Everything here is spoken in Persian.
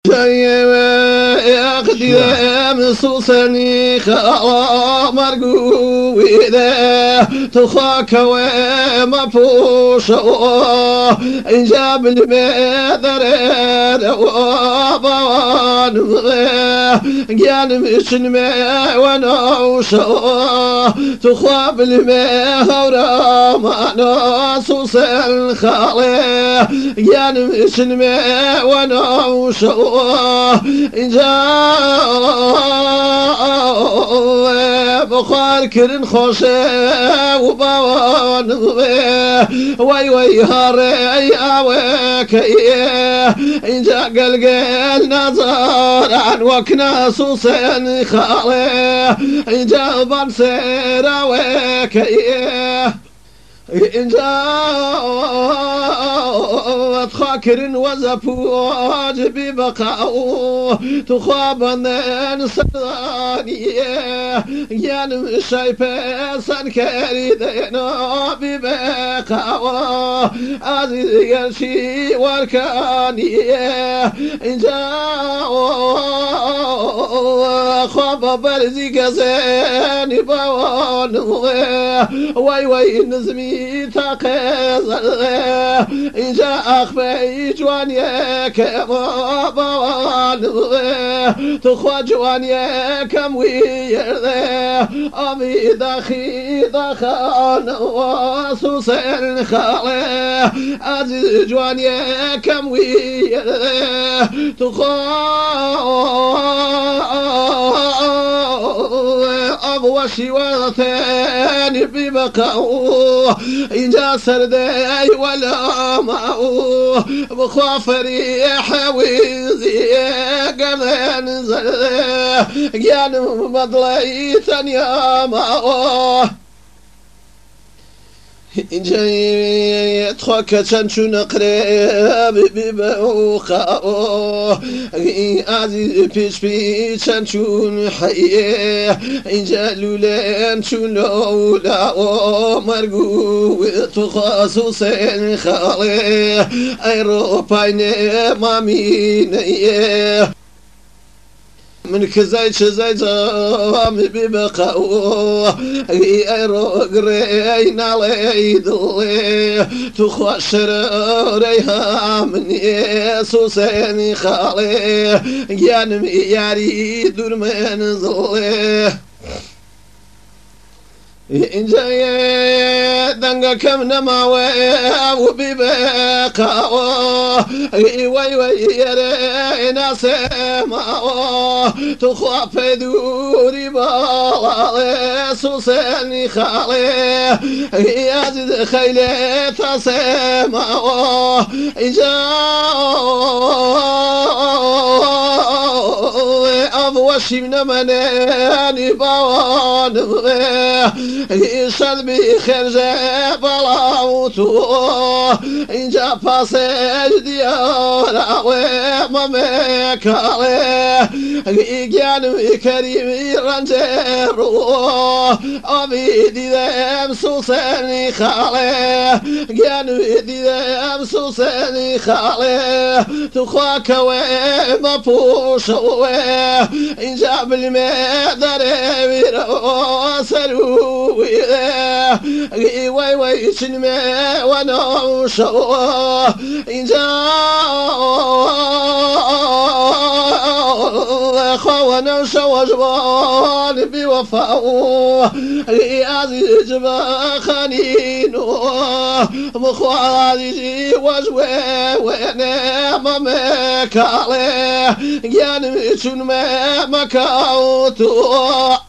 يقدم صوصني خلا مرقو إذا تخاك وما فوشوا إن جاب المدر وابان قال مشن ما ونوشوا تخاب المهورا ما نصوص الخالي قال مشن ما ونوشوا إن جاء بخار كرن خوشه وبوان وي وي هاري اوك إن جاء قلقل نظر عن وكنا صوصين خالي إن جاء بنسير اوك إن جاءت خاكر وزفوج ببقاء تخابن سرانية يانم شايفة سنكريدنا ببقاء عزيز يرشي والكانية إن جاء خاب برزي كزين بوان وي وي نزمي تقزل إن جاء أخفي جوانيك ما بوان تخوى جوانيك موير أبي دخي دخان وصوصين خالي عزيز جوانيك موير تخوى أغوشي وثاني ببقاو إن جا سردي ولا ماو بخوا فريح ويزي قبل نزل قيان مضليتن يا ماو إن جاي تخوك تنشون قريب ببوخاو عزيز بيش بيش تنشون حيه إن جالولين شون لولا مرقو تخصصين خالي أيروباين مامين من كزاي شزاي زام ببقاو ايرو قرين علي دولي تخشر ريها من يسوسين خالي جانم ياري دور من ظلي إن جاي دنگا كم نماوي وببقاو وي وي يري ناسماو تخاف دوري بالي سوسني خالي يزيد خيلي تسماو إن أبوشي من مناني بوان يشد بخرجة بلاوتو إن جا باسج ديارا وممكالي يجان كريم رنجرو أبي ديدم سوسني خالي جان ديدم سوسني خالي تخواك وما بوشو إن جاب المدر ويرو وي وي شنما ونوشو إن جاء خوانا شو جبان بوفاو عزيز ما خانينو مخوالي وجوه ونعم مكالي جانم شنما مكاوتو